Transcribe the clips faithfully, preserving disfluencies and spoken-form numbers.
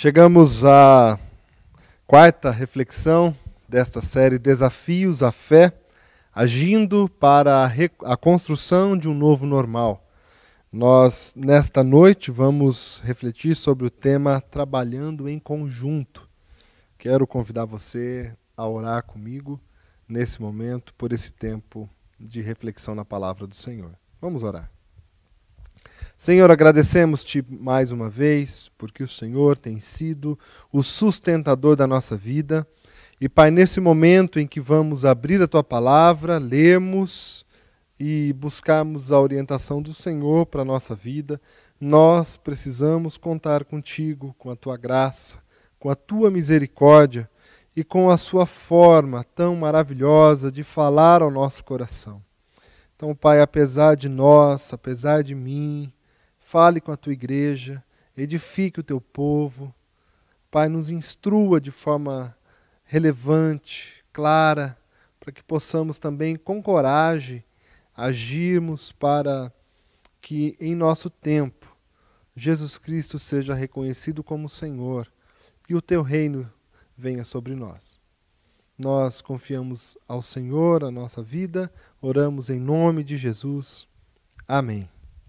Chegamos à quarta reflexão desta série Desafios à Fé, agindo para a, re... a construção de um novo normal. Nós, nesta noite, vamos refletir sobre o tema Trabalhando em Conjunto. Quero convidar você a orar comigo nesse momento, por esse tempo de reflexão na palavra do Senhor. Vamos orar. Senhor, agradecemos-te mais uma vez, porque o Senhor tem sido o sustentador da nossa vida. E, Pai, nesse momento em que vamos abrir a Tua palavra, lermos e buscarmos a orientação do Senhor para a nossa vida, nós precisamos contar contigo, com a Tua graça, com a Tua misericórdia e com a Sua forma tão maravilhosa de falar ao nosso coração. Então, Pai, apesar de nós, apesar de mim, fale com a Tua igreja, edifique o Teu povo. Pai, nos instrua de forma relevante, clara, para que possamos também, com coragem, agirmos para que, em nosso tempo, Jesus Cristo seja reconhecido como Senhor e o Teu reino venha sobre nós. Nós confiamos ao Senhor a nossa vida, oramos em nome de Jesus. Amém.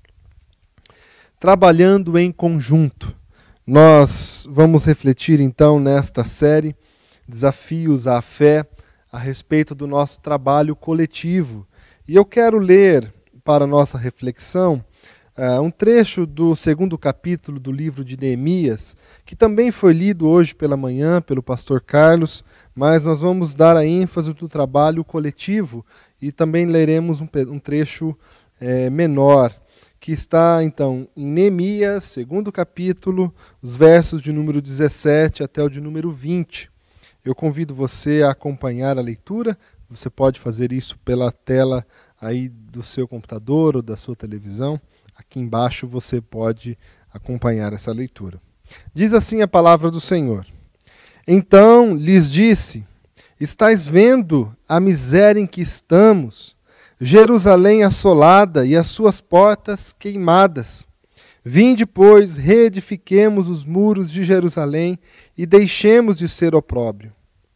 Trabalhando em conjunto. Nós vamos refletir então nesta série Desafios à Fé a respeito do nosso trabalho coletivo. E eu quero ler para a nossa reflexão uh, um trecho do segundo capítulo do livro de Neemias, que também foi lido hoje pela manhã pelo pastor Carlos, mas nós vamos dar a ênfase do trabalho coletivo e também leremos um, um trecho eh, menor, que está, então, em Neemias, segundo capítulo, os versos de número dezessete até o de número vinte. Eu convido você a acompanhar a leitura. Você pode fazer isso pela tela aí do seu computador ou da sua televisão. Aqui embaixo você pode acompanhar essa leitura. Diz assim a palavra do Senhor. Então lhes disse, estais vendo a miséria em que estamos, Jerusalém assolada e as suas portas queimadas. Vinde, pois, reedifiquemos os muros de Jerusalém e deixemos de ser opróbrio.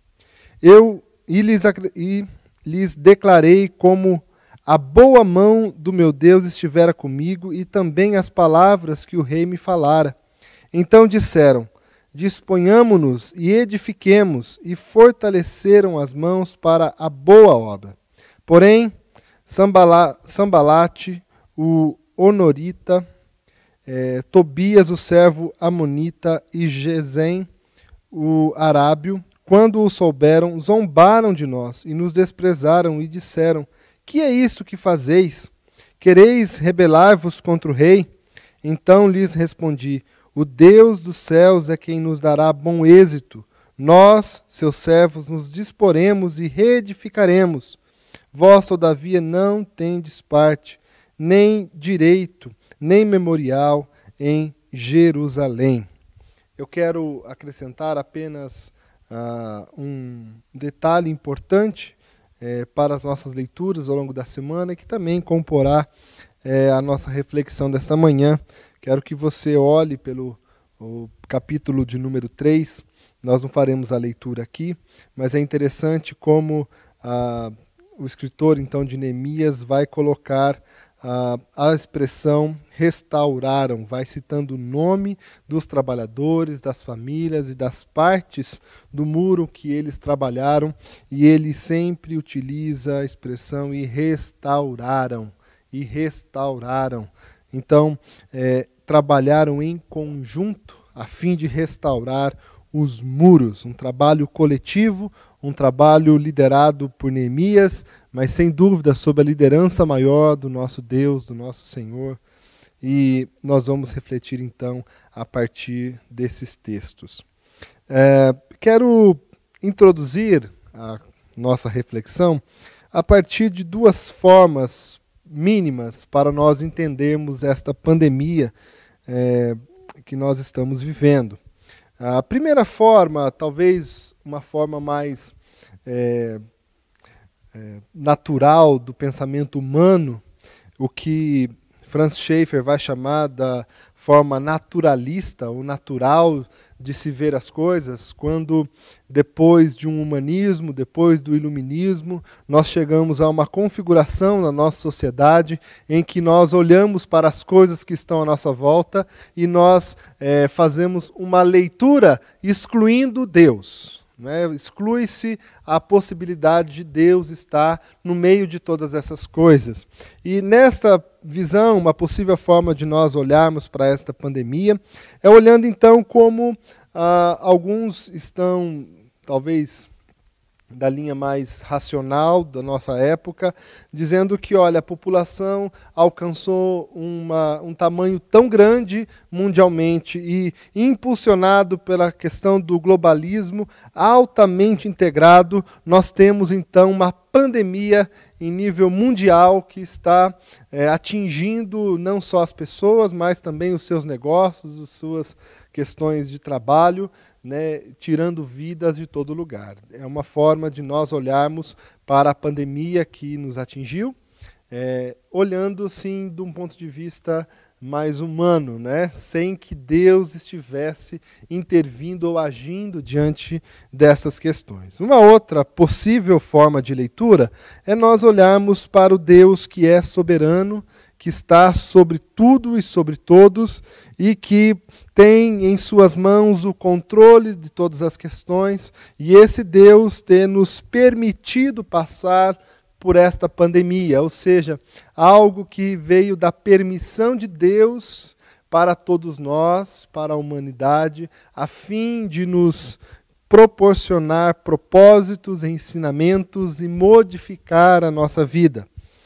Eu e lhes, e lhes declarei como a boa mão do meu Deus estivera comigo e também as palavras que o rei me falara. Então disseram, disponhamo-nos e edifiquemos, e fortaleceram as mãos para a boa obra. Porém, Sambalate, o Honorita, eh, Tobias, o servo Amonita, e Gesem, o Arábio, quando o souberam, zombaram de nós e nos desprezaram e disseram, que é isso que fazeis? Quereis rebelar-vos contra o rei? Então lhes respondi, o Deus dos céus é quem nos dará bom êxito. Nós, seus servos, nos disporemos e reedificaremos. Vós, todavia, não tendes parte, nem direito, nem memorial em Jerusalém. Eu quero acrescentar apenas uh, um detalhe importante eh, para as nossas leituras ao longo da semana, que também comporá eh, a nossa reflexão desta manhã. Quero que você olhe pelo o capítulo de número três. Nós não faremos a leitura aqui, mas é interessante como a uh, o escritor, então, de Neemias vai colocar uh, a expressão restauraram, vai citando o nome dos trabalhadores, das famílias e das partes do muro que eles trabalharam, e ele sempre utiliza a expressão e restauraram, e restauraram. Então, é, trabalharam em conjunto a fim de restaurar os muros, um trabalho coletivo, um trabalho liderado por Neemias, mas sem dúvida sob a liderança maior do nosso Deus, do nosso Senhor. E nós vamos refletir então a partir desses textos. É, quero introduzir a nossa reflexão a partir de duas formas mínimas para nós entendermos esta pandemia é, que nós estamos vivendo. A primeira forma, talvez uma forma mais é, é, natural do pensamento humano, o que Franz Schaeffer vai chamar da forma naturalista ou natural de se ver as coisas, quando depois de um humanismo, depois do iluminismo, nós chegamos a uma configuração na nossa sociedade em que nós olhamos para as coisas que estão à nossa volta e nós é, fazemos uma leitura excluindo Deus. Né? Exclui-se a possibilidade de Deus estar no meio de todas essas coisas. E nesta visão, uma possível forma de nós olharmos para esta pandemia é olhando então como ah, alguns estão, talvez, da linha mais racional da nossa época, dizendo que, olha, a população alcançou uma, um tamanho tão grande mundialmente e impulsionado pela questão do globalismo, altamente integrado, nós temos então uma pandemia em nível mundial que está é, atingindo não só as pessoas, mas também os seus negócios, as suas questões de trabalho, né, tirando vidas de todo lugar. É uma forma de nós olharmos para a pandemia que nos atingiu, é, olhando, sim, de um ponto de vista mais humano, né, sem que Deus estivesse intervindo ou agindo diante dessas questões. Uma outra possível forma de leitura é nós olharmos para o Deus que é soberano, que está sobre tudo e sobre todos e que tem em suas mãos o controle de todas as questões, e esse Deus ter nos permitido passar por esta pandemia, ou seja, algo que veio da permissão de Deus para todos nós, para a humanidade, a fim de nos proporcionar propósitos, ensinamentos e modificar a nossa vida.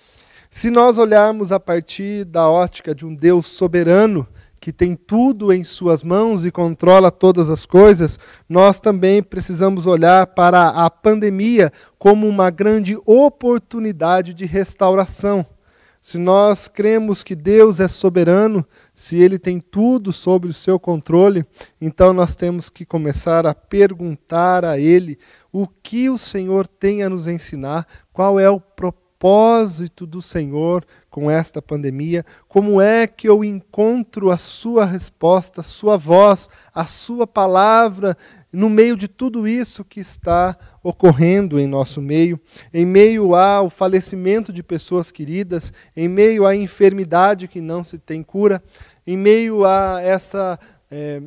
Se nós olharmos a partir da ótica de um Deus soberano, que tem tudo em suas mãos e controla todas as coisas, nós também precisamos olhar para a pandemia como uma grande oportunidade de restauração. Se nós cremos que Deus é soberano, se Ele tem tudo sob o seu controle, então nós temos que começar a perguntar a Ele o que o Senhor tem a nos ensinar, qual é o propósito propósito do Senhor com esta pandemia, como é que eu encontro a sua resposta, a sua voz, a sua palavra no meio de tudo isso que está ocorrendo em nosso meio, em meio ao falecimento de pessoas queridas, em meio à enfermidade que não se tem cura, em meio a essa é,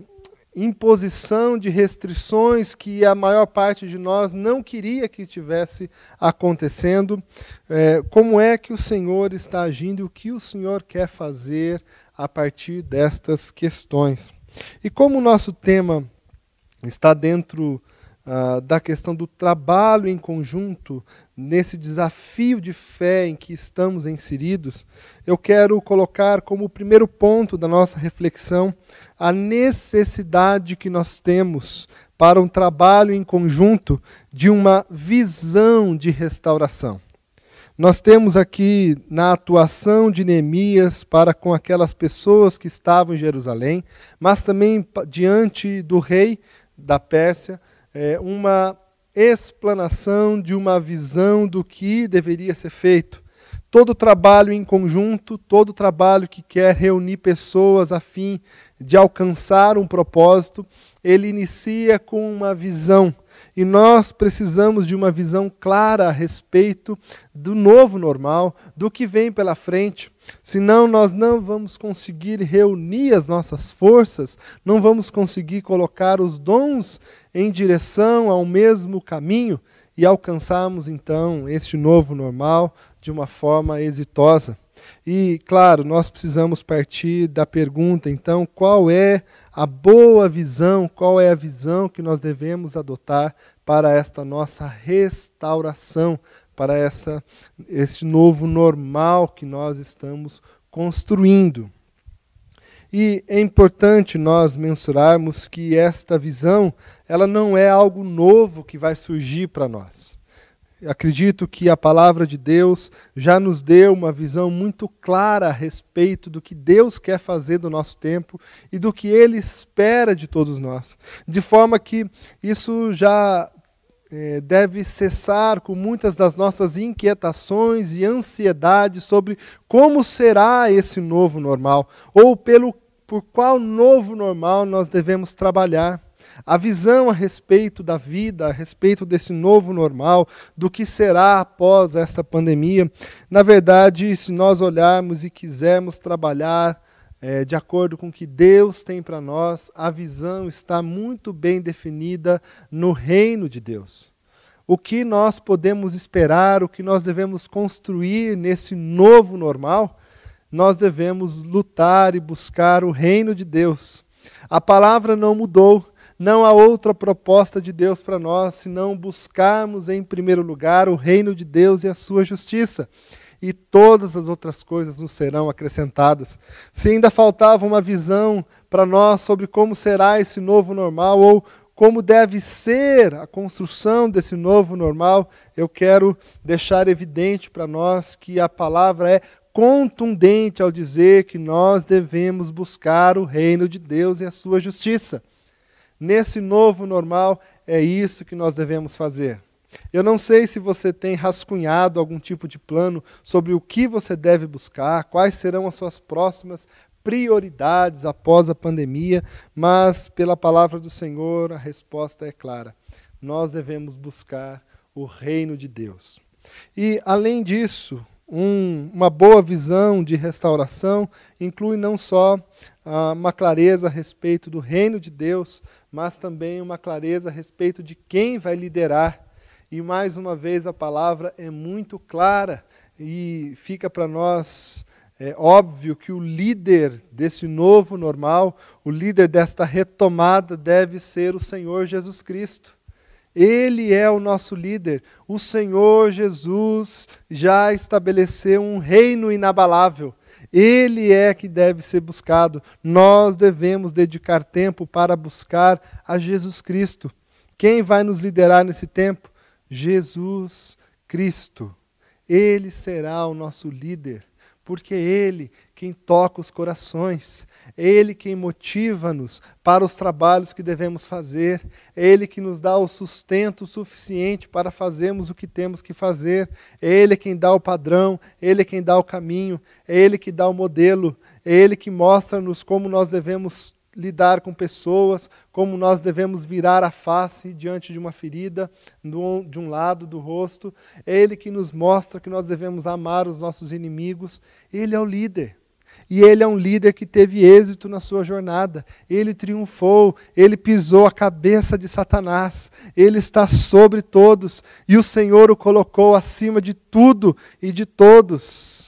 imposição de restrições que a maior parte de nós não queria que estivesse acontecendo. É, como é que o Senhor está agindo e o que o Senhor quer fazer a partir destas questões? E como o nosso tema está dentro uh, da questão do trabalho em conjunto, nesse desafio de fé em que estamos inseridos, eu quero colocar como primeiro ponto da nossa reflexão a necessidade que nós temos para um trabalho em conjunto de uma visão de restauração. Nós temos aqui na atuação de Neemias para com aquelas pessoas que estavam em Jerusalém, mas também diante do rei da Pérsia, é, uma explanação de uma visão do que deveria ser feito. Todo trabalho em conjunto, todo trabalho que quer reunir pessoas a fim de alcançar um propósito, ele inicia com uma visão. E nós precisamos de uma visão clara a respeito do novo normal, do que vem pela frente. Senão nós não vamos conseguir reunir as nossas forças, não vamos conseguir colocar os dons em direção ao mesmo caminho e alcançarmos então este novo normal de uma forma exitosa. E, claro, nós precisamos partir da pergunta, então, qual é a boa visão, qual é a visão que nós devemos adotar para esta nossa restauração, para essa, esse novo normal que nós estamos construindo. E é importante nós mensurarmos que esta visão, ela não é algo novo que vai surgir para nós. Acredito que a palavra de Deus já nos deu uma visão muito clara a respeito do que Deus quer fazer do nosso tempo e do que Ele espera de todos nós. De forma que isso já é, deve cessar com muitas das nossas inquietações e ansiedades sobre como será esse novo normal, ou pelo, por qual novo normal nós devemos trabalhar. A visão a respeito da vida, a respeito desse novo normal, do que será após essa pandemia. Na verdade, se nós olharmos e quisermos trabalhar é, de acordo com o que Deus tem para nós, a visão está muito bem definida no reino de Deus. O que nós podemos esperar, o que nós devemos construir nesse novo normal, nós devemos lutar e buscar o reino de Deus. A palavra não mudou, não há outra proposta de Deus para nós, senão buscarmos em primeiro lugar o reino de Deus e a sua justiça. E todas as outras coisas nos serão acrescentadas. Se ainda faltava uma visão para nós sobre como será esse novo normal, ou como deve ser a construção desse novo normal, eu quero deixar evidente para nós que a palavra é contundente ao dizer que nós devemos buscar o reino de Deus e a sua justiça. Nesse novo normal, é isso que nós devemos fazer. Eu não sei se você tem rascunhado algum tipo de plano sobre o que você deve buscar, quais serão as suas próximas prioridades após a pandemia, mas pela palavra do Senhor a resposta é clara. Nós devemos buscar o reino de Deus. E além disso, um, uma boa visão de restauração inclui não só ah, uma clareza a respeito do reino de Deus, mas também uma clareza a respeito de quem vai liderar. E mais uma vez a palavra é muito clara e fica para nós é óbvio que o líder desse novo normal, o líder desta retomada deve ser o Senhor Jesus Cristo. Ele é o nosso líder. O Senhor Jesus já estabeleceu um reino inabalável. Ele é que deve ser buscado. Nós devemos dedicar tempo para buscar a Jesus Cristo. Quem vai nos liderar nesse tempo? Jesus Cristo. Ele será o nosso líder. Porque é Ele quem toca os corações, é Ele quem motiva-nos para os trabalhos que devemos fazer, é Ele que nos dá o sustento suficiente para fazermos o que temos que fazer, é Ele quem dá o padrão, é Ele quem dá o caminho, é Ele que dá o modelo, é Ele que mostra-nos como nós devemos lidar com pessoas, como nós devemos virar a face diante de uma ferida, de um lado do rosto. É Ele que nos mostra que nós devemos amar os nossos inimigos. Ele é o líder. E Ele é um líder que teve êxito na sua jornada. Ele triunfou, Ele pisou a cabeça de Satanás. Ele está sobre todos. E o Senhor o colocou acima de tudo e de todos.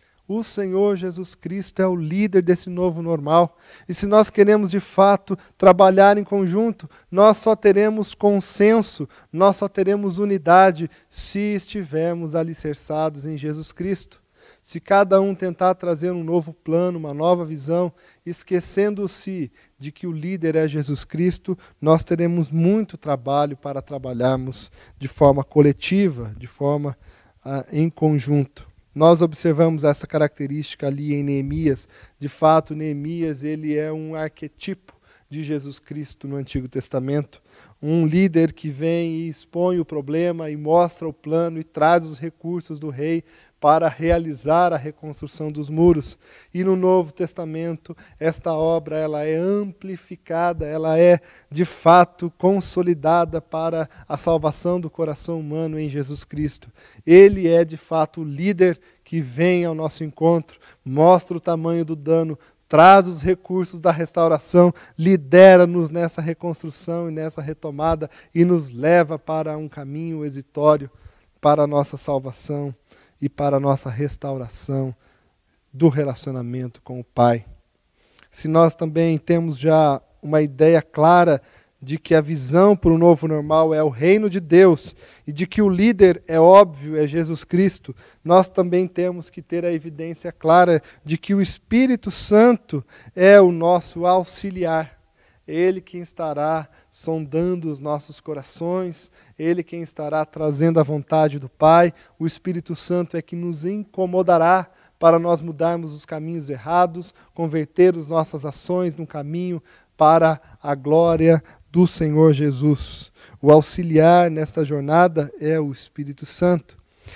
O Senhor Jesus Cristo é o líder desse novo normal. E se nós queremos de fato trabalhar em conjunto, nós só teremos consenso, nós só teremos unidade se estivermos alicerçados em Jesus Cristo. Se cada um tentar trazer um novo plano, uma nova visão, esquecendo-se de que o líder é Jesus Cristo, nós teremos muito trabalho para trabalharmos de forma coletiva, de forma ah, em conjunto. Nós observamos essa característica ali em Neemias. De fato, Neemias ele é um arquetipo de Jesus Cristo no Antigo Testamento. Um líder que vem e expõe o problema e mostra o plano e traz os recursos do rei para realizar a reconstrução dos muros. E no Novo Testamento, esta obra ela é amplificada, ela é de fato consolidada para a salvação do coração humano em Jesus Cristo. Ele é de fato o líder que vem ao nosso encontro, mostra o tamanho do dano, traz os recursos da restauração, lidera-nos nessa reconstrução e nessa retomada e nos leva para um caminho exitório para a nossa salvação e para a nossa restauração do relacionamento com o Pai. Se nós também temos já uma ideia clara de que a visão para o novo normal é o reino de Deus e de que o líder, é óbvio, é Jesus Cristo, nós também temos que ter a evidência clara de que o Espírito Santo é o nosso auxiliar. Ele quem estará sondando os nossos corações, Ele quem estará trazendo a vontade do Pai. O Espírito Santo é que nos incomodará para nós mudarmos os caminhos errados, converter as nossas ações no caminho para a glória do Senhor Jesus. O auxiliar nesta jornada é o Espírito Santo.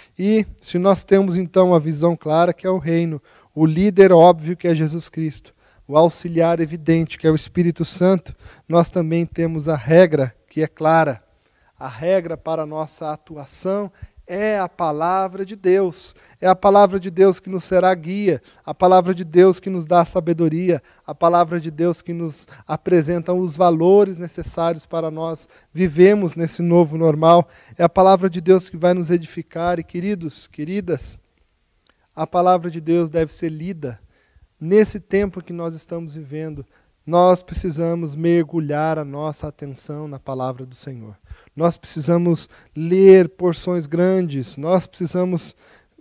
E se nós temos então a visão clara que é o reino, o líder óbvio que é Jesus Cristo, o auxiliar evidente, que é o Espírito Santo, nós também temos a regra, que é clara. A regra para a nossa atuação é a palavra de Deus. É a palavra de Deus que nos será guia, a palavra de Deus que nos dá sabedoria, a palavra de Deus que nos apresenta os valores necessários para nós vivemos nesse novo normal. É a palavra de Deus que vai nos edificar. E queridos, queridas, a palavra de Deus deve ser lida. Nesse tempo que nós estamos vivendo, nós precisamos mergulhar a nossa atenção na palavra do Senhor. Nós precisamos ler porções grandes, nós precisamos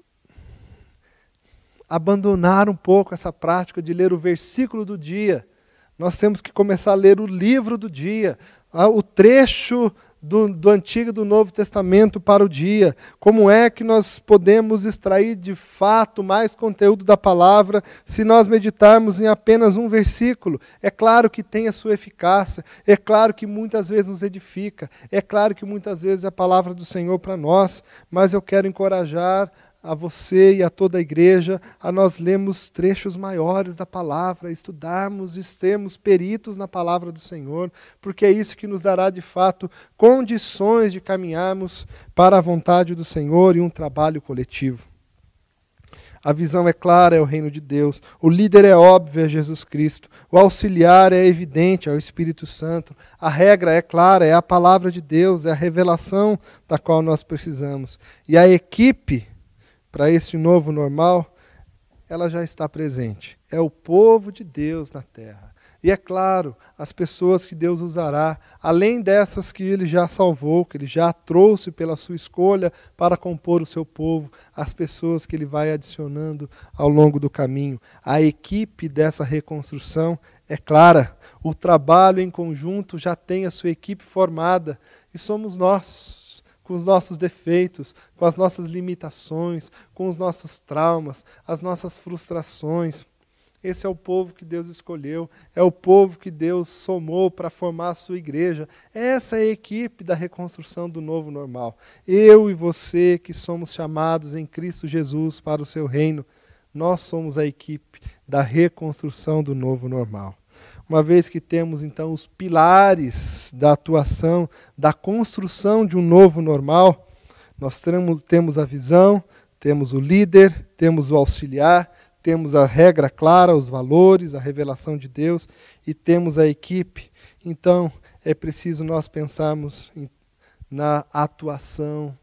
abandonar um pouco essa prática de ler o versículo do dia. Nós temos que começar a ler o livro do dia, o trecho do, do Antigo e do Novo Testamento para o dia. Como é que nós podemos extrair de fato mais conteúdo da palavra se nós meditarmos em apenas um versículo? É claro que tem a sua eficácia, é claro que muitas vezes nos edifica, é claro que muitas vezes é a palavra do Senhor para nós, mas eu quero encorajar a você e a toda a igreja, a nós lermos trechos maiores da palavra, estudarmos e sermos peritos na palavra do Senhor, porque é isso que nos dará de fato condições de caminharmos para a vontade do Senhor e um trabalho coletivo. A visão é clara, é o reino de Deus. O líder é óbvio, é Jesus Cristo. O auxiliar é evidente, é o Espírito Santo. A regra é clara, é a palavra de Deus, é a revelação da qual nós precisamos. E a equipe para esse novo normal, ela já está presente. É o povo de Deus na terra. E é claro, as pessoas que Deus usará, além dessas que Ele já salvou, que Ele já trouxe pela sua escolha para compor o seu povo, as pessoas que Ele vai adicionando ao longo do caminho. A equipe dessa reconstrução é clara. O trabalho em conjunto já tem a sua equipe formada e somos nós, com os nossos defeitos, com as nossas limitações, com os nossos traumas, as nossas frustrações. Esse é o povo que Deus escolheu, é o povo que Deus somou para formar a sua igreja. Essa é a equipe da reconstrução do novo normal. Eu e você que somos chamados em Cristo Jesus para o seu reino, nós somos a equipe da reconstrução do novo normal. Uma vez que temos, então, os pilares da atuação, da construção de um novo normal, nós temos, temos a visão, temos o líder, temos o auxiliar, temos a regra clara, os valores, a revelação de Deus e temos a equipe. Então, é preciso nós pensarmos em, na atuação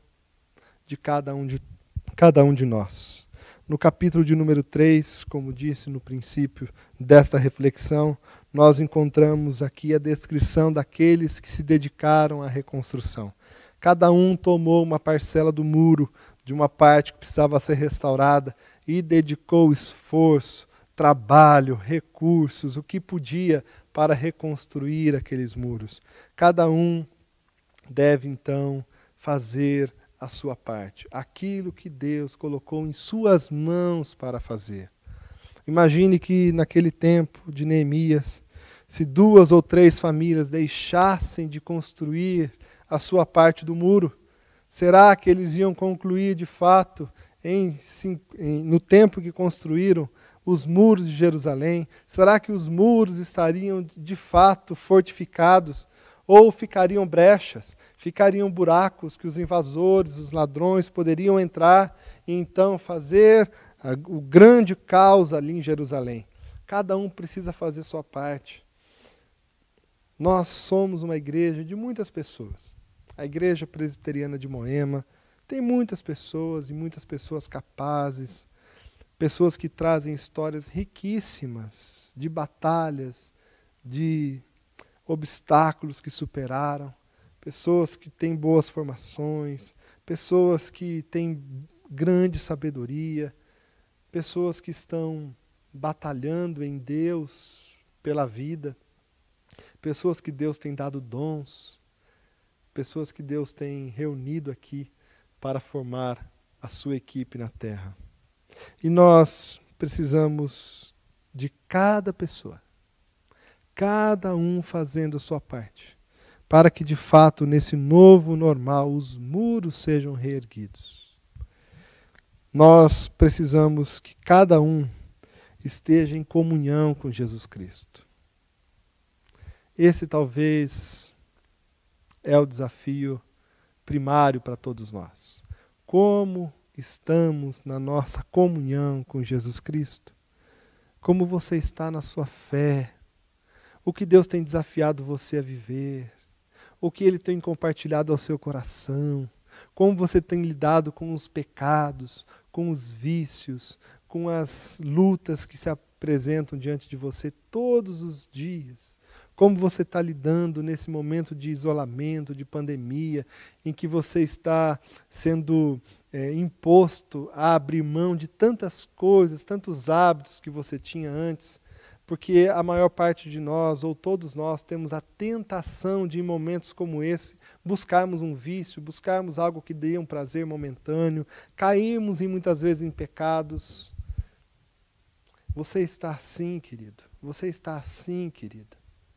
de cada um de, cada um de nós. No capítulo de número três, como disse no princípio desta reflexão, nós encontramos aqui a descrição daqueles que se dedicaram à reconstrução. Cada um tomou uma parcela do muro, de uma parte que precisava ser restaurada, e dedicou esforço, trabalho, recursos, o que podia para reconstruir aqueles muros. Cada um deve, então, fazer a sua parte, aquilo que Deus colocou em suas mãos para fazer. Imagine que naquele tempo de Neemias, se duas ou três famílias deixassem de construir a sua parte do muro, será que eles iam concluir de fato, em, em, no tempo que construíram, os muros de Jerusalém? Será que os muros estariam de fato fortificados? Ou ficariam brechas, ficariam buracos que os invasores, os ladrões poderiam entrar e então fazer a, o grande caos ali em Jerusalém? Cada um precisa fazer sua parte. Nós somos uma igreja de muitas pessoas. A Igreja Presbiteriana de Moema tem muitas pessoas e muitas pessoas capazes, pessoas que trazem histórias riquíssimas de batalhas, de obstáculos que superaram, pessoas que têm boas formações, pessoas que têm grande sabedoria, pessoas que estão batalhando em Deus pela vida, pessoas que Deus tem dado dons, pessoas que Deus tem reunido aqui para formar a sua equipe na terra. E nós precisamos de cada pessoa, cada um fazendo a sua parte, para que de fato nesse novo normal os muros sejam reerguidos. Nós precisamos que cada um esteja em comunhão com Jesus Cristo. Esse talvez é o desafio primário para todos nós. Como estamos na nossa comunhão com Jesus Cristo? Como você está na sua fé? O que Deus tem desafiado você a viver? O que Ele tem compartilhado ao seu coração? Como você tem lidado com os pecados, com os vícios, com as lutas que se apresentam diante de você todos os dias? Como você está lidando nesse momento de isolamento, de pandemia, em que você está sendo é, imposto a abrir mão de tantas coisas, tantos hábitos que você tinha antes? Porque a maior parte de nós, ou todos nós, temos a tentação de, em momentos como esse, buscarmos um vício, buscarmos algo que dê um prazer momentâneo, cairmos em, muitas vezes em pecados. Você está assim, querido. Você está assim, querida.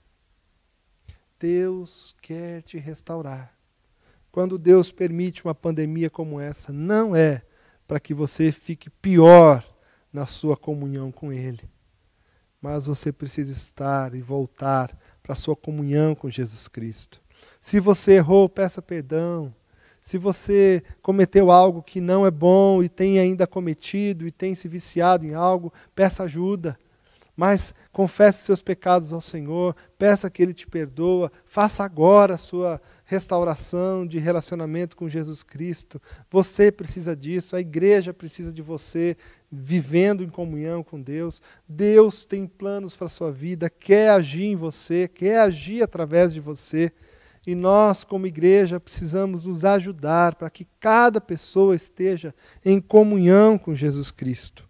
Deus quer te restaurar. Quando Deus permite uma pandemia como essa, não é para que você fique pior na sua comunhão com Ele. Mas você precisa estar e voltar para a sua comunhão com Jesus Cristo. Se você errou, peça perdão. Se você cometeu algo que não é bom e tem ainda cometido e tem se viciado em algo, peça ajuda. Mas confesse os seus pecados ao Senhor, peça que Ele te perdoa, faça agora a sua restauração de relacionamento com Jesus Cristo. Você precisa disso, a igreja precisa de você, vivendo em comunhão com Deus. Deus tem planos para a sua vida, quer agir em você, quer agir através de você. E nós, como igreja, precisamos nos ajudar para que cada pessoa esteja em comunhão com Jesus Cristo.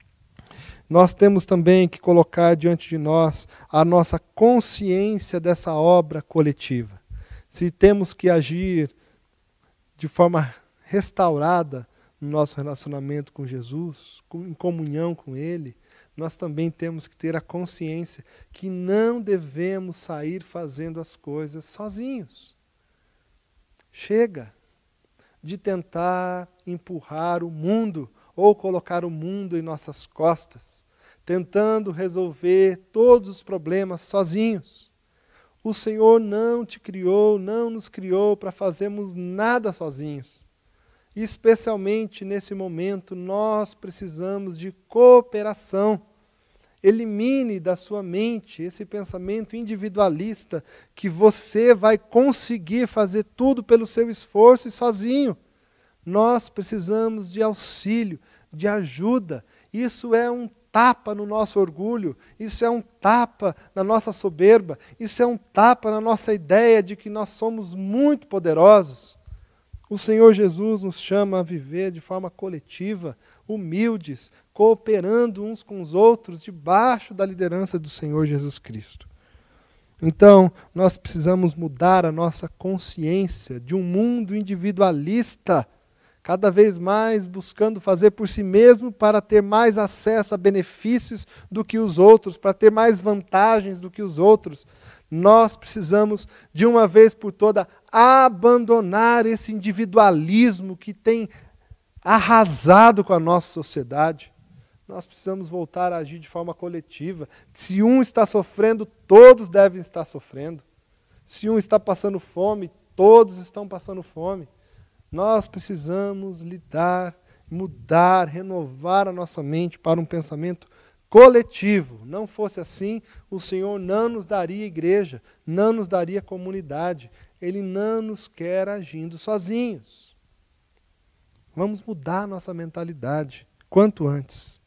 Nós temos também que colocar diante de nós a nossa consciência dessa obra coletiva. Se temos que agir de forma restaurada no nosso relacionamento com Jesus, em comunhão com Ele, nós também temos que ter a consciência que não devemos sair fazendo as coisas sozinhos. Chega de tentar empurrar o mundo ou colocar o mundo em nossas costas, tentando resolver todos os problemas sozinhos. O Senhor não te criou, não nos criou para fazermos nada sozinhos. E especialmente nesse momento, nós precisamos de cooperação. Elimine da sua mente esse pensamento individualista que você vai conseguir fazer tudo pelo seu esforço e sozinho. Nós precisamos de auxílio, de ajuda. Isso é um tapa no nosso orgulho, isso é um tapa na nossa soberba, isso é um tapa na nossa ideia de que nós somos muito poderosos. O Senhor Jesus nos chama a viver de forma coletiva, humildes, cooperando uns com os outros, debaixo da liderança do Senhor Jesus Cristo. Então, nós precisamos mudar a nossa consciência de um mundo individualista, cada vez mais buscando fazer por si mesmo para ter mais acesso a benefícios do que os outros, para ter mais vantagens do que os outros. Nós precisamos, de uma vez por todas, abandonar esse individualismo que tem arrasado com a nossa sociedade. Nós precisamos voltar a agir de forma coletiva. Se um está sofrendo, todos devem estar sofrendo. Se um está passando fome, todos estão passando fome. Nós precisamos lidar, mudar, renovar a nossa mente para um pensamento coletivo. Não fosse assim, o Senhor não nos daria igreja, não nos daria comunidade. Ele não nos quer agindo sozinhos. Vamos mudar a nossa mentalidade quanto antes.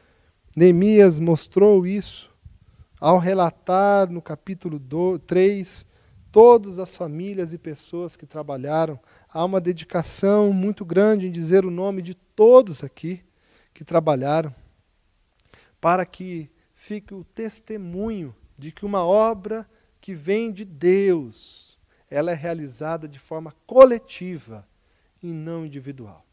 Neemias mostrou isso ao relatar no capítulo três todas as famílias e pessoas que trabalharam. Há uma dedicação muito grande em dizer o nome de todos aqui que trabalharam, para que fique o testemunho de que uma obra que vem de Deus, ela é realizada de forma coletiva e não individual.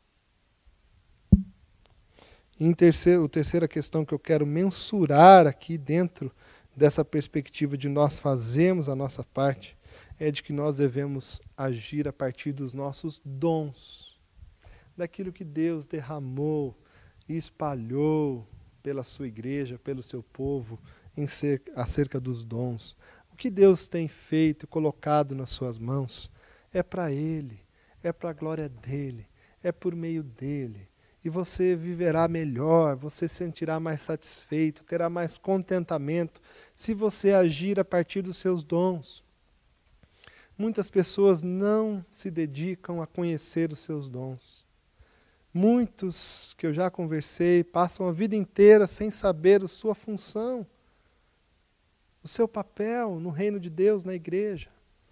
Em terceiro, a terceira questão que eu quero mensurar aqui dentro dessa perspectiva de nós fazermos a nossa parte, é de que nós devemos agir a partir dos nossos dons, daquilo que Deus derramou e espalhou pela sua igreja, pelo seu povo, em ser, acerca dos dons. O que Deus tem feito, colocado nas suas mãos, é para Ele, é para a glória dEle, é por meio dEle. E você viverá melhor, você se sentirá mais satisfeito, terá mais contentamento, se você agir a partir dos seus dons. Muitas pessoas não se dedicam a conhecer os seus dons. Muitos que eu já conversei passam a vida inteira sem saber a sua função, o seu papel no reino de Deus, na igreja.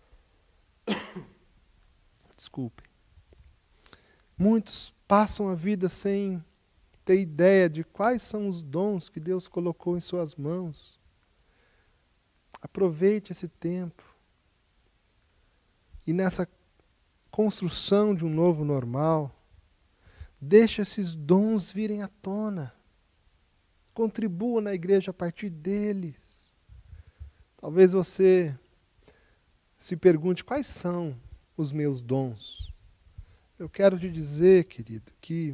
Desculpe. Muitos passam a vida sem ter ideia de quais são os dons que Deus colocou em suas mãos. Aproveite esse tempo. E nessa construção de um novo normal, deixe esses dons virem à tona. Contribua na igreja a partir deles. Talvez você se pergunte, quais são os meus dons? Eu quero te dizer, querido, que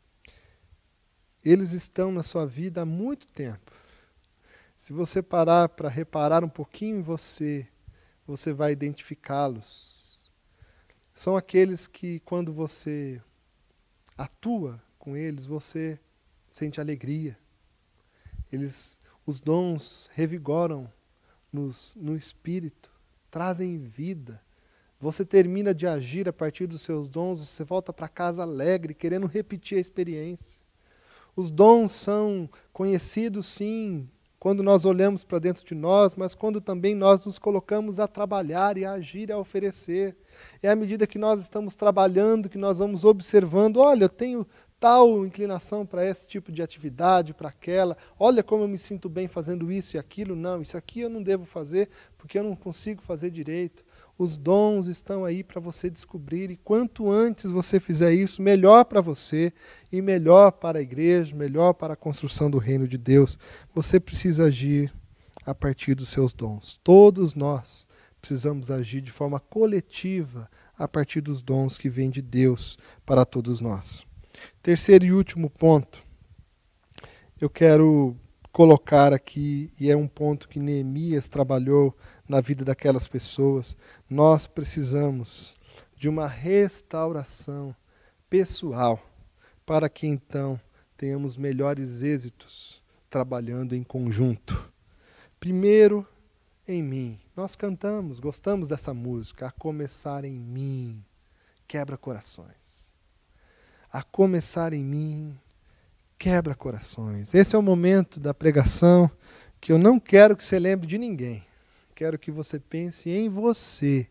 eles estão na sua vida há muito tempo. Se você parar para reparar um pouquinho em você, você vai identificá-los. São aqueles que, quando você atua com eles, você sente alegria. Eles, os dons revigoram nos, no espírito, trazem vida. Você termina de agir a partir dos seus dons, você volta para casa alegre, querendo repetir a experiência. Os dons são conhecidos, sim, quando nós olhamos para dentro de nós, mas quando também nós nos colocamos a trabalhar e a agir e a oferecer. É à medida que nós estamos trabalhando, que nós vamos observando, olha, eu tenho tal inclinação para esse tipo de atividade, para aquela, olha como eu me sinto bem fazendo isso e aquilo, não, isso aqui eu não devo fazer, porque eu não consigo fazer direito. Os dons estão aí para você descobrir, e quanto antes você fizer isso, melhor para você e melhor para a igreja, melhor para a construção do reino de Deus. Você precisa agir a partir dos seus dons. Todos nós precisamos agir de forma coletiva a partir dos dons que vêm de Deus para todos nós. Terceiro e último ponto, eu quero colocar aqui, e é um ponto que Neemias trabalhou na vida daquelas pessoas. Nós precisamos de uma restauração pessoal para que então tenhamos melhores êxitos trabalhando em conjunto. Primeiro, em mim. Nós cantamos, gostamos dessa música, a começar em mim, quebra corações. A começar em mim, quebra corações. Esse é o momento da pregação que eu não quero que você lembre de ninguém. Quero que você pense em você.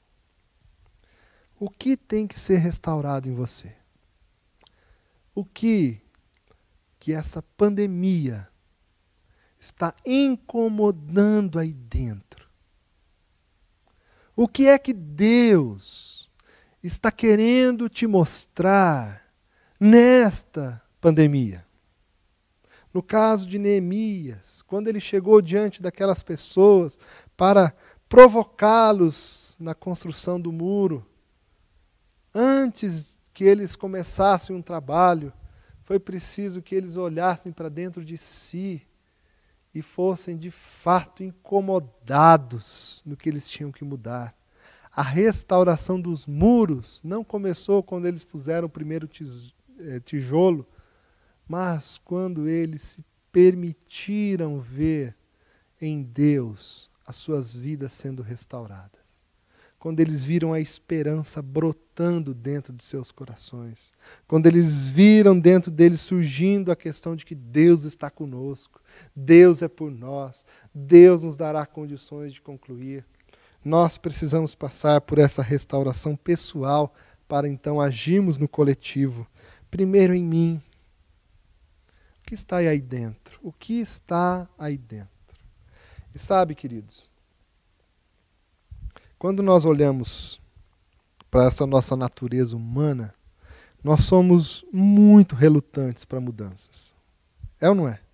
O que tem que ser restaurado em você? O que que essa pandemia está incomodando aí dentro? O que é que Deus está querendo te mostrar nesta pandemia? No caso de Neemias, quando ele chegou diante daquelas pessoas para provocá-los na construção do muro, antes que eles começassem um trabalho, foi preciso que eles olhassem para dentro de si e fossem de fato incomodados no que eles tinham que mudar. A restauração dos muros não começou quando eles puseram o primeiro tijolo, mas quando eles se permitiram ver em Deus as suas vidas sendo restauradas. Quando eles viram a esperança brotando dentro de seus corações. Quando eles viram dentro deles surgindo a questão de que Deus está conosco, Deus é por nós, Deus nos dará condições de concluir. Nós precisamos passar por essa restauração pessoal para então agirmos no coletivo. Primeiro em mim. O que está aí dentro? O que está aí dentro? E sabe, queridos, quando nós olhamos para essa nossa natureza humana, nós somos muito relutantes para mudanças. É ou não é?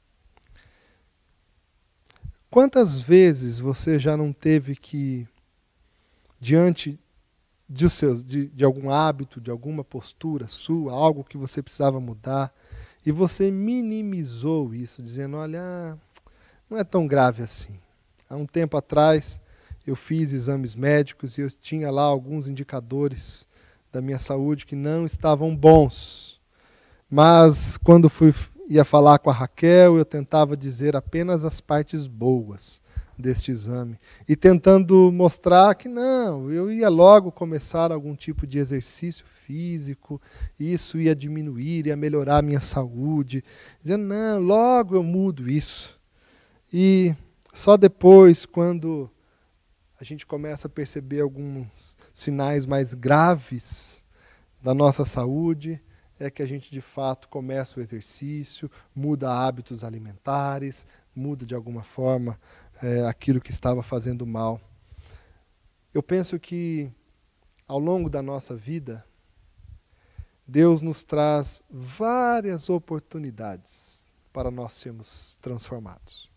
Quantas vezes você já não teve que, diante de, os seus, de, de algum hábito, de alguma postura sua, algo que você precisava mudar, e você minimizou isso, dizendo, olha, não é tão grave assim. Há um tempo atrás, eu fiz exames médicos e eu tinha lá alguns indicadores da minha saúde que não estavam bons. Mas quando fui, ia falar com a Raquel, eu tentava dizer apenas as partes boas deste exame. E tentando mostrar que não, eu ia logo começar algum tipo de exercício físico, isso ia diminuir, ia melhorar a minha saúde. Dizendo, não, logo eu mudo isso. E só depois, quando a gente começa a perceber alguns sinais mais graves da nossa saúde, é que a gente de fato começa o exercício, muda hábitos alimentares, muda de alguma forma é, aquilo que estava fazendo mal. Eu penso que ao longo da nossa vida, Deus nos traz várias oportunidades para nós sermos transformados.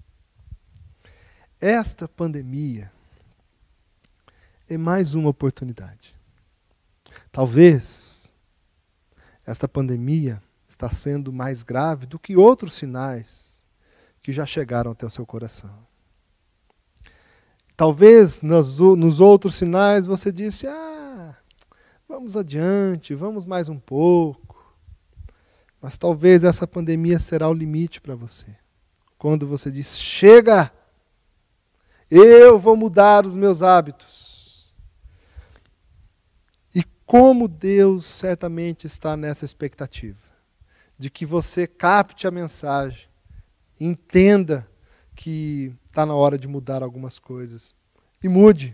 Esta pandemia é mais uma oportunidade. Talvez esta pandemia está sendo mais grave do que outros sinais que já chegaram até o seu coração. Talvez nos, nos outros sinais você disse, ah, vamos adiante, vamos mais um pouco. Mas talvez essa pandemia será o limite para você. Quando você diz, chega, eu vou mudar os meus hábitos. E como Deus certamente está nessa expectativa, de que você capte a mensagem, entenda que está na hora de mudar algumas coisas. E mude.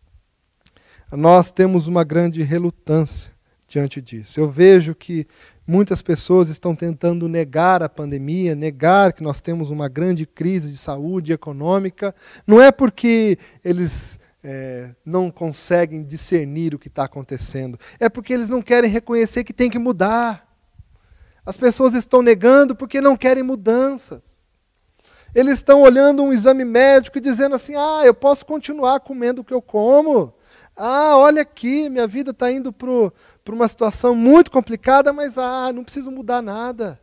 Nós temos uma grande relutância diante disso. Eu vejo que muitas pessoas estão tentando negar a pandemia, negar que nós temos uma grande crise de saúde econômica. Não é porque eles é, não conseguem discernir o que está acontecendo. É porque eles não querem reconhecer que tem que mudar. As pessoas estão negando porque não querem mudanças. Eles estão olhando um exame médico e dizendo assim, ah, eu posso continuar comendo o que eu como. Ah, olha aqui, minha vida está indo para uma situação muito complicada, mas ah, não preciso mudar nada.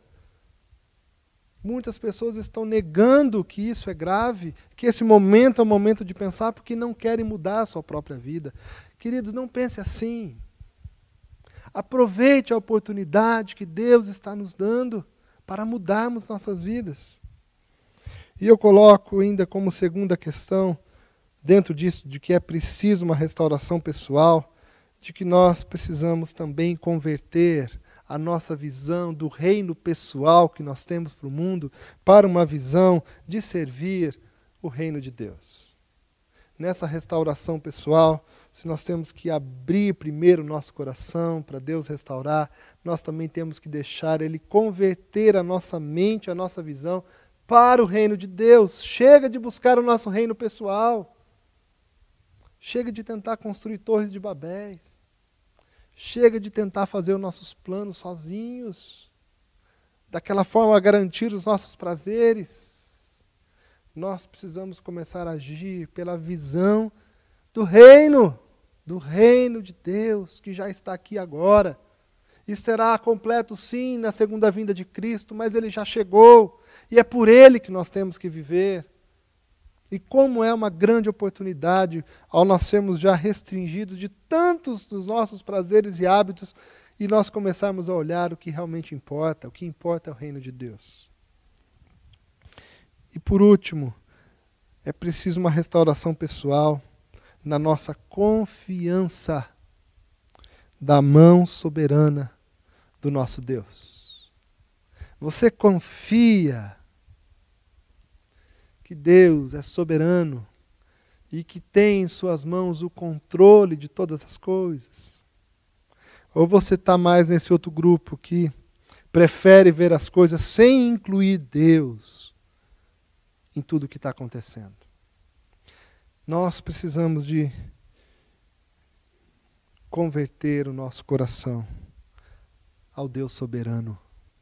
Muitas pessoas estão negando que isso é grave, que esse momento é o momento de pensar porque não querem mudar a sua própria vida. Queridos, não pense assim. Aproveite a oportunidade que Deus está nos dando para mudarmos nossas vidas. E eu coloco ainda como segunda questão, dentro disso, de que é preciso uma restauração pessoal, de que nós precisamos também converter a nossa visão do reino pessoal que nós temos para o mundo para uma visão de servir o reino de Deus. Nessa restauração pessoal, se nós temos que abrir primeiro o nosso coração para Deus restaurar, nós também temos que deixar Ele converter a nossa mente, a nossa visão para o reino de Deus. Chega de buscar o nosso reino pessoal. Chega de tentar construir torres de Babéis. Chega de tentar fazer os nossos planos sozinhos. Daquela forma garantir os nossos prazeres. Nós precisamos começar a agir pela visão do reino, do reino de Deus, que já está aqui agora. E será completo, sim, na segunda vinda de Cristo, mas Ele já chegou, e é por Ele que nós temos que viver. E como é uma grande oportunidade, ao nós sermos já restringidos de tantos dos nossos prazeres e hábitos, e nós começarmos a olhar o que realmente importa, o que importa é o reino de Deus. E por último, é preciso uma restauração pessoal na nossa confiança da mão soberana do nosso Deus. Você confia que Deus é soberano e que tem em suas mãos o controle de todas as coisas? Ou você está mais nesse outro grupo que prefere ver as coisas sem incluir Deus em tudo o que está acontecendo? Nós precisamos de converter o nosso coração ao Deus soberano.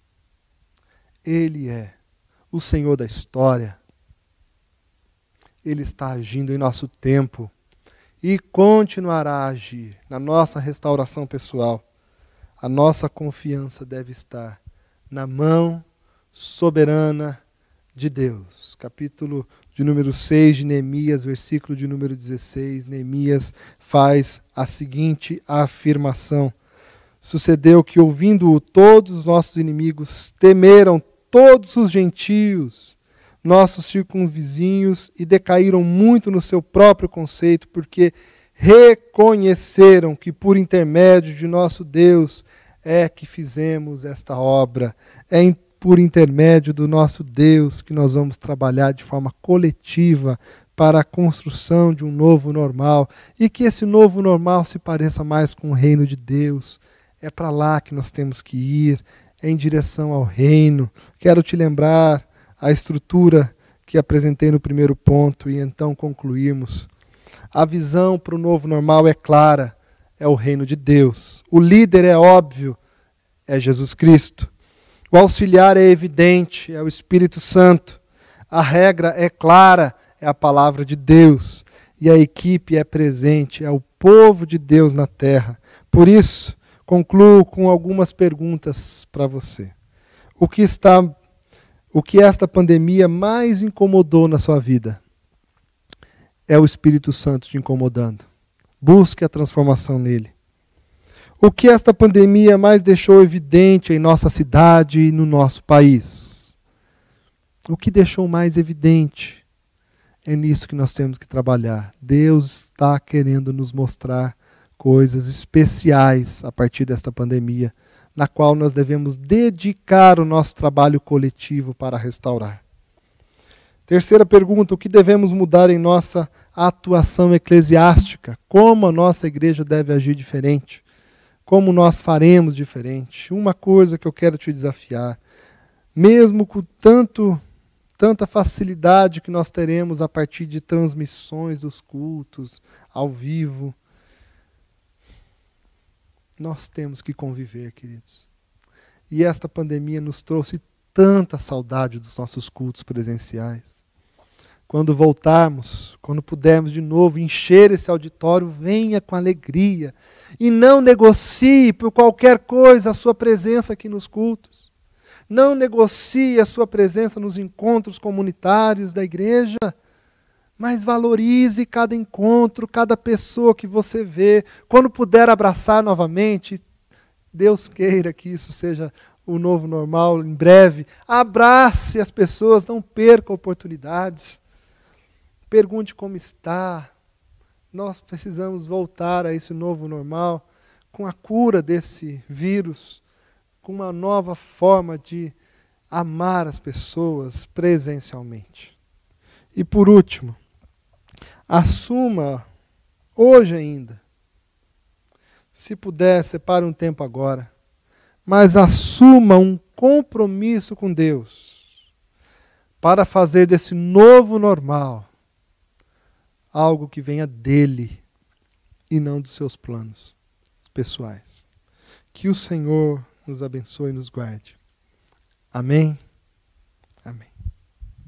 Ele é o Senhor da história. Ele está agindo em nosso tempo e continuará a agir na nossa restauração pessoal. A nossa confiança deve estar na mão soberana de Deus. Capítulo de número seis de Neemias, versículo de número dezesseis, Neemias faz a seguinte afirmação: sucedeu que, ouvindo-o, todos os nossos inimigos temeram, todos os gentios, nossos circunvizinhos, e decaíram muito no seu próprio conceito, porque reconheceram que por intermédio de nosso Deus é que fizemos esta obra. É por intermédio do nosso Deus que nós vamos trabalhar de forma coletiva para a construção de um novo normal, e que esse novo normal se pareça mais com o reino de Deus. É para lá que nós temos que ir, é em direção ao reino. Quero te lembrar a estrutura que apresentei no primeiro ponto e então concluirmos. A visão para o novo normal é clara, é o reino de Deus. O líder é óbvio, é Jesus Cristo. O auxiliar é evidente, é o Espírito Santo. A regra é clara, é a palavra de Deus. E a equipe é presente, é o povo de Deus na terra. Por isso, concluo com algumas perguntas para você. O que está, o que esta pandemia mais incomodou na sua vida? É o Espírito Santo te incomodando. Busque a transformação nele. O que esta pandemia mais deixou evidente em nossa cidade e no nosso país? O que deixou mais evidente? É nisso que nós temos que trabalhar. Deus está querendo nos mostrar coisas especiais a partir desta pandemia, na qual nós devemos dedicar o nosso trabalho coletivo para restaurar. Terceira pergunta: o que devemos mudar em nossa atuação eclesiástica? Como a nossa igreja deve agir diferente? Como nós faremos diferente? Uma coisa que eu quero te desafiar, mesmo com tanto, tanta facilidade que nós teremos a partir de transmissões dos cultos ao vivo, nós temos que conviver, queridos. E esta pandemia nos trouxe tanta saudade dos nossos cultos presenciais. Quando voltarmos, quando pudermos de novo encher esse auditório, venha com alegria. E não negocie por qualquer coisa a sua presença aqui nos cultos. Não negocie a sua presença nos encontros comunitários da igreja. Mas valorize cada encontro, cada pessoa que você vê. Quando puder abraçar novamente, Deus queira que isso seja o novo normal em breve. Abrace as pessoas, não perca oportunidades. Pergunte como está. Nós precisamos voltar a esse novo normal com a cura desse vírus, com uma nova forma de amar as pessoas presencialmente. E por último, assuma hoje ainda, se puder, separe um tempo agora, mas assuma um compromisso com Deus para fazer desse novo normal algo que venha dele e não dos seus planos pessoais. Que o Senhor nos abençoe e nos guarde. Amém? Amém.